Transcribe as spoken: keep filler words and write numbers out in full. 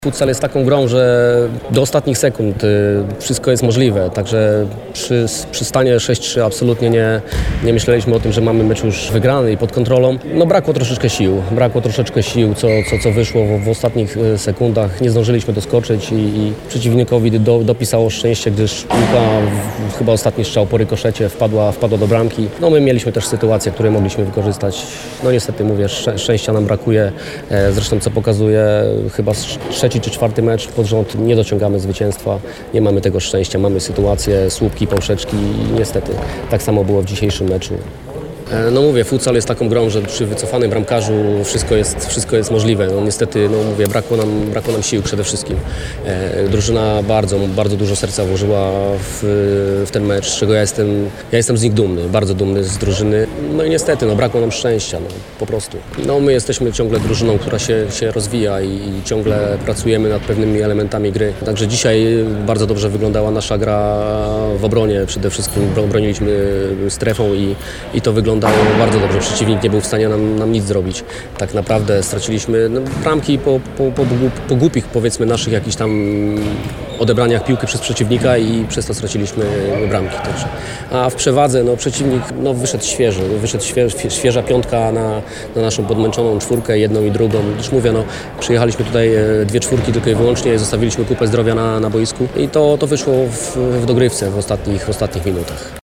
Futsal jest taką grą, że do ostatnich sekund y, wszystko jest możliwe, także przy, przy stanie sześć trzy absolutnie nie, nie myśleliśmy o tym, że mamy mecz już wygrany i pod kontrolą. No brakło troszeczkę sił, brakło troszeczkę sił, co, co, co wyszło w, w ostatnich y, sekundach. Nie zdążyliśmy doskoczyć i, i przeciwnikowi do, dopisało szczęście, gdyż piłka w, chyba ostatni strzał po rykoszecie wpadła, wpadła do bramki. No my mieliśmy też sytuacje, które mogliśmy wykorzystać. No niestety mówię, szczę, szczęścia nam brakuje, e, zresztą co pokazuje chyba trzeci czy czwarty mecz pod rząd nie dociągamy zwycięstwa, nie mamy tego szczęścia, mamy sytuacje, słupki, pałszeczki i niestety tak samo było w dzisiejszym meczu. No mówię, futsal jest taką grą, że przy wycofanym bramkarzu wszystko jest, wszystko jest możliwe. No niestety, no mówię, brakło nam, brakło nam sił przede wszystkim. E, drużyna bardzo, bardzo dużo serca włożyła w, w ten mecz, z czego ja jestem, ja jestem z nich dumny, bardzo dumny z drużyny. No i niestety, no brakło nam szczęścia, no, po prostu. No my jesteśmy ciągle drużyną, która się, się rozwija i, i ciągle pracujemy nad pewnymi elementami gry. Także dzisiaj bardzo dobrze wyglądała nasza gra w obronie, przede wszystkim broniliśmy strefą i, i to wygląda bardzo dobrze. Przeciwnik nie był w stanie nam, nam nic zrobić. Tak naprawdę straciliśmy no, bramki po, po, po, po głupich, powiedzmy, naszych jakichś tam odebraniach piłki przez przeciwnika i przez to straciliśmy bramki. Także. A w przewadze no, przeciwnik no, wyszedł świeży. Wyszedł śwież, świeża piątka na, na naszą podmęczoną czwórkę, jedną i drugą. Już mówię, no, przyjechaliśmy tutaj dwie czwórki tylko i wyłącznie, zostawiliśmy kupę zdrowia na, na boisku i to, to wyszło w, w dogrywce w ostatnich, w ostatnich minutach.